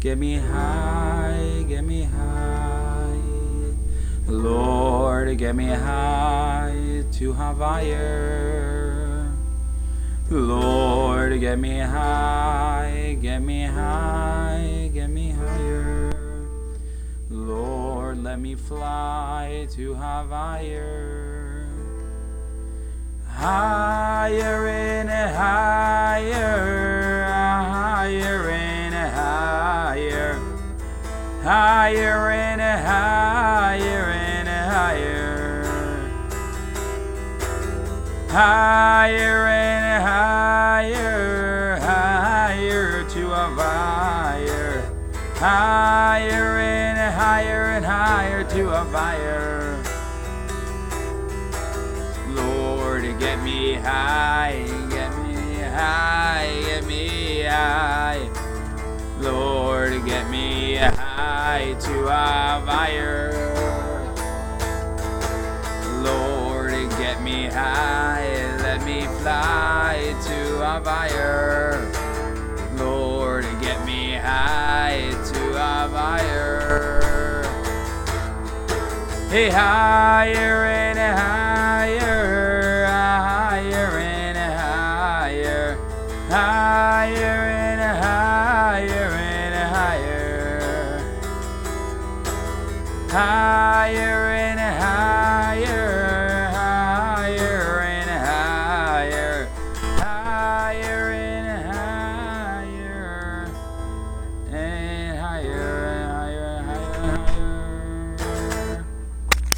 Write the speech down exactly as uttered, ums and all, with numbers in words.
get me high, get me high. Lord, get me high to higher. Lord, get me high, get me high, get me higher. Lord, let me fly to higher. Higher and higher, higher and higher, higher and higher and higher, higher and higher, higher to a higher, higher and higher and higher to a higher. Lord, get me high, get me high, get me high. Lord, get me high to a higher. Lord, get me high, let me fly to a higher. Lord, get me high to a higher. Hey, higher and higher, higher and higher, higher and higher and higher, higher.